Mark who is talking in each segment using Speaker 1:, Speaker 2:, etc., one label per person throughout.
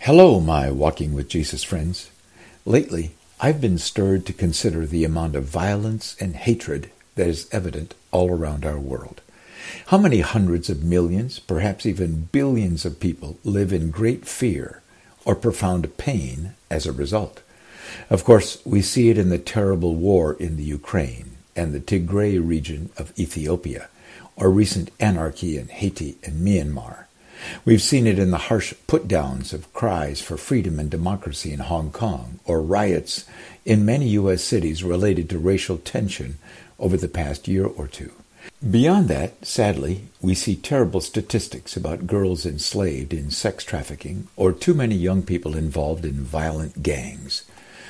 Speaker 1: Hello, my Walking with Jesus friends. Lately, I've been stirred to consider the amount of violence and hatred that is evident all around our world. How many hundreds of millions, perhaps even billions of people live in great fear or profound pain as a result? Of course, we see it in the terrible war in the Ukraine and the Tigray region of Ethiopia, or recent anarchy in Haiti and Myanmar. We've seen it in the harsh put-downs of cries for freedom and democracy in Hong Kong, or riots in many U.S. cities related to racial tension over the past year or two. Beyond that, sadly, we see terrible statistics about girls enslaved in sex trafficking or too many young people involved in violent gangs.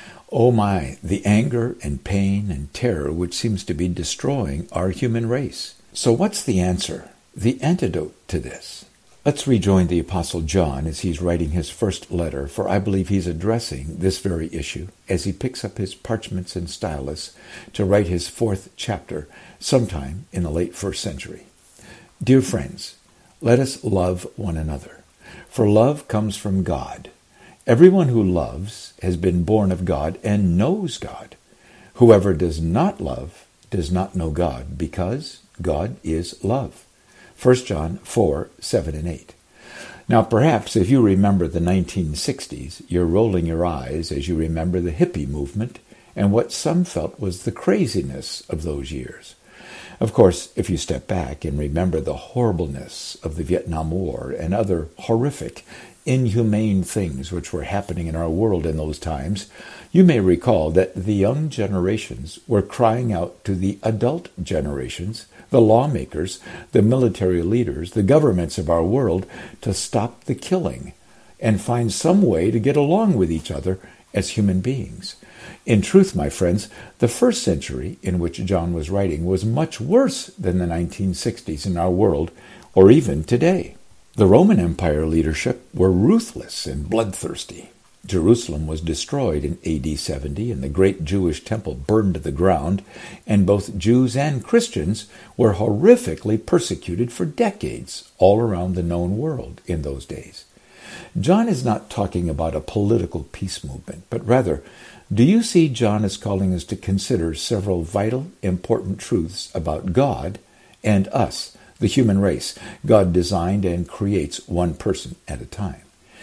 Speaker 1: Oh my, the anger and pain and terror which seems to be destroying our human race. So what's the answer, the antidote to this? Let's rejoin the Apostle John as he's writing his first letter, for I believe he's addressing this very issue as he picks up his parchments and stylus to write his fourth chapter sometime in the late 1st century. Dear friends, let us love one another, for love comes from God. Everyone who loves has been born of God and knows God. Whoever does not love does not know God, because God is love. 1 John 4, 7 and 8. Now perhaps if you remember the 1960s, you're rolling your eyes as you remember the hippie movement and what some felt was the craziness of those years. Of course, if you step back and remember the horribleness of the Vietnam War and other horrific, inhumane things which were happening in our world in those times, you may recall that the young generations were crying out to the adult generations, the lawmakers, the military leaders, the governments of our world to stop the killing and find some way to get along with each other as human beings. In truth, my friends, the first century in which John was writing was much worse than the 1960s in our world, or even today. The Roman Empire leadership were ruthless and bloodthirsty. Jerusalem was destroyed in AD 70 and the great Jewish temple burned to the ground, and both Jews and Christians were horrifically persecuted for decades all around the known world in those days. John is not talking about a political peace movement, but rather, do you see John is calling us to consider several vital, important truths about God and us, the human race? God designed and creates one person at a time.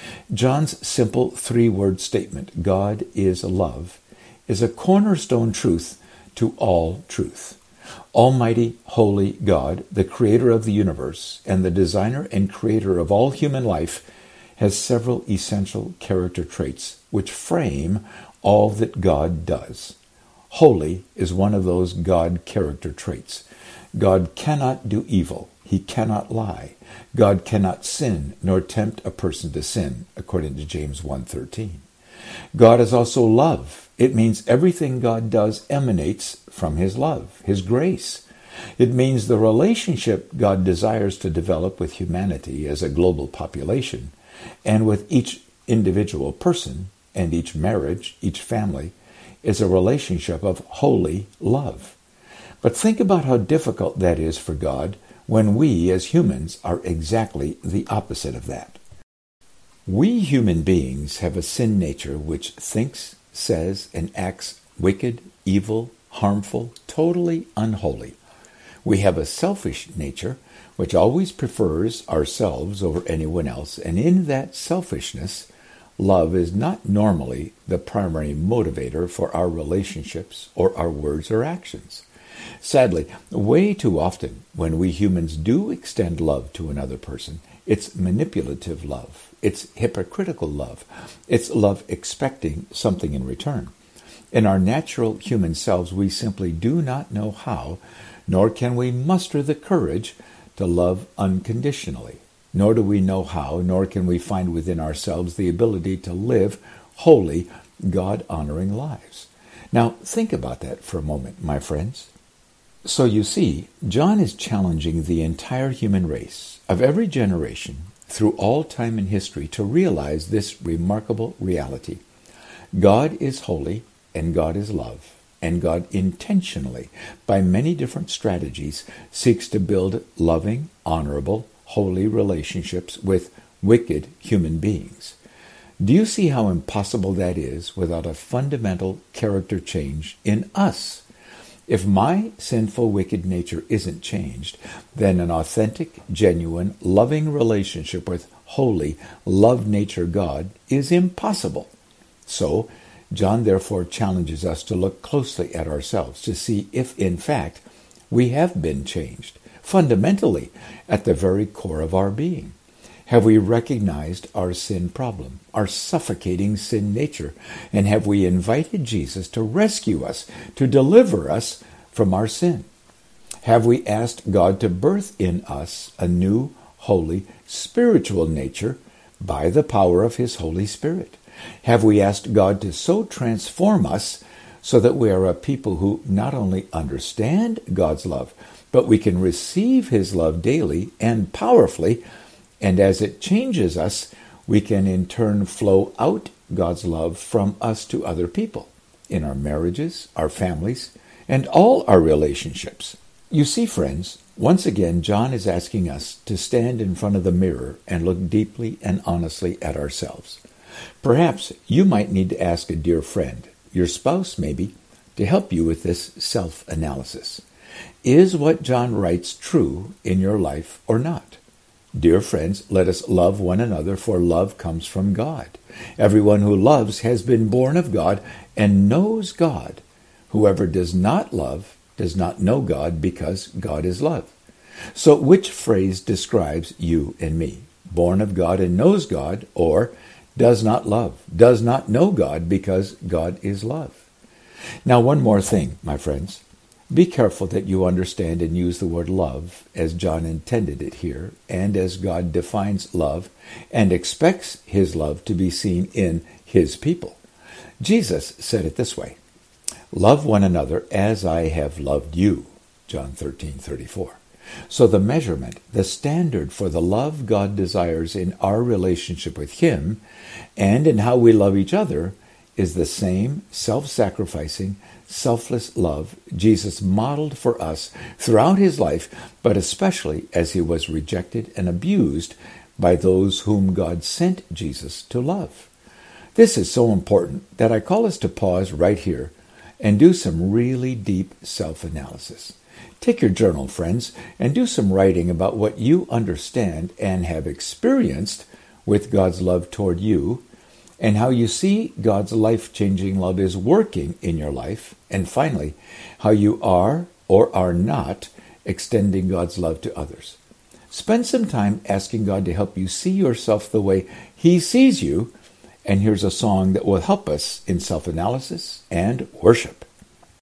Speaker 1: John's simple three-word statement, God is love, is a cornerstone truth to all truth. Almighty, holy God, the creator of the universe and the designer and creator of all human life, has several essential character traits which frame all that God does. Holy is one of those God character traits. God cannot do evil. He cannot lie. God cannot sin nor tempt a person to sin, according to James 1:13. God is also love. It means everything God does emanates from his love, his grace. It means the relationship God desires to develop with humanity as a global population and with each individual person and each marriage, each family, is a relationship of holy love. But think about how difficult that is for God when we as humans are exactly the opposite of that. We human beings have a sin nature which thinks, says, and acts wicked, evil, harmful, totally unholy. We have a selfish nature which always prefers ourselves over anyone else, and in that selfishness, love is not normally the primary motivator for our relationships or our words or actions. Sadly, way too often when we humans do extend love to another person, it's manipulative love, it's hypocritical love, it's love expecting something in return. In our natural human selves, we simply do not know how, nor can we muster the courage to love unconditionally. Nor do we know how, nor can we find within ourselves the ability to live holy, God-honoring lives. Now, think about that for a moment, my friends. So you see, John is challenging the entire human race of every generation through all time and history to realize this remarkable reality. God is holy and God is love, and God intentionally, by many different strategies, seeks to build loving, honorable, holy relationships with wicked human beings. Do you see how impossible that is without a fundamental character change in us? If my sinful, wicked nature isn't changed, then an authentic, genuine, loving relationship with holy, love-nature God is impossible. So, John therefore challenges us to look closely at ourselves to see if, in fact, we have been changed, fundamentally, at the very core of our being. Have we recognized our sin problem, our suffocating sin nature, and have we invited Jesus to rescue us, to deliver us from our sin? Have we asked God to birth in us a new, holy, spiritual nature by the power of His Holy Spirit? Have we asked God to so transform us so that we are a people who not only understand God's love, but we can receive His love daily and powerfully, and as it changes us, we can in turn flow out God's love from us to other people, in our marriages, our families, and all our relationships. You see, friends, once again, John is asking us to stand in front of the mirror and look deeply and honestly at ourselves. Perhaps you might need to ask a dear friend, your spouse maybe, to help you with this self-analysis. Is what John writes true in your life or not? Dear friends, let us love one another, for love comes from God. Everyone who loves has been born of God and knows God. Whoever does not love does not know God, because God is love. So which phrase describes you and me? Born of God and knows God, or does not love, does not know God, because God is love? Now, one more thing, my friends. Be careful that you understand and use the word love as John intended it here, and as God defines love and expects His love to be seen in His people. Jesus said it this way: "Love one another as I have loved you," John 13:34. So the measurement, the standard for the love God desires in our relationship with Him and in how we love each other is the same self-sacrificing, selfless love Jesus modeled for us throughout His life, but especially as He was rejected and abused by those whom God sent Jesus to love. This is so important that I call us to pause right here and do some really deep self-analysis. Take your journal, friends, and do some writing about what you understand and have experienced with God's love toward you, and how you see God's life-changing love is working in your life, and finally, how you are or are not extending God's love to others. Spend some time asking God to help you see yourself the way He sees you, and here's a song that will help us in self-analysis and worship.